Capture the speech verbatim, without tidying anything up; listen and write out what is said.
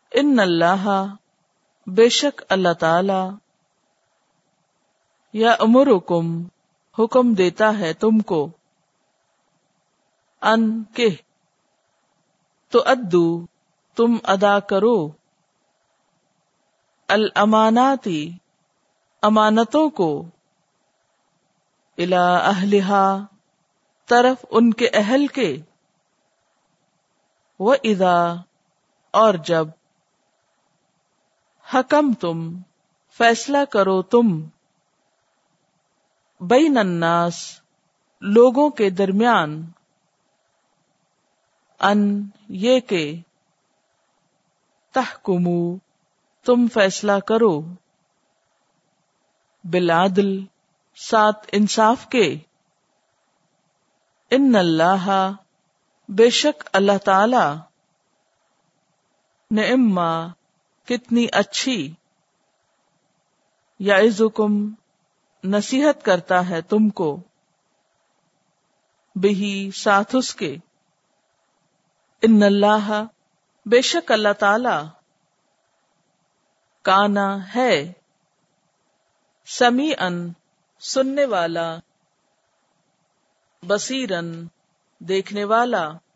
ان اللہ بے شک اللہ تعالی یأمرکم حکم دیتا ہے تم کو ان کہ تؤدوا تم ادا کرو الاماناتی امانتوں کو الی اہلہا طرف ان کے اہل کے وَإِذَا اور جب حکم تم فیصلہ کرو تم بین الناس لوگوں کے درمیان ان یہ کہ تحکمو تم فیصلہ کرو بالعدل ساتھ انصاف کے ان اللہ بے شک اللہ تعالی نعما کتنی اچھی یعظکم نصیحت کرتا ہے تم کو بہی ساتھ اس کے ان اللہ بے شک اللہ تعالی کانا ہے سمیعن سننے والا بصیرن دیکھنے والا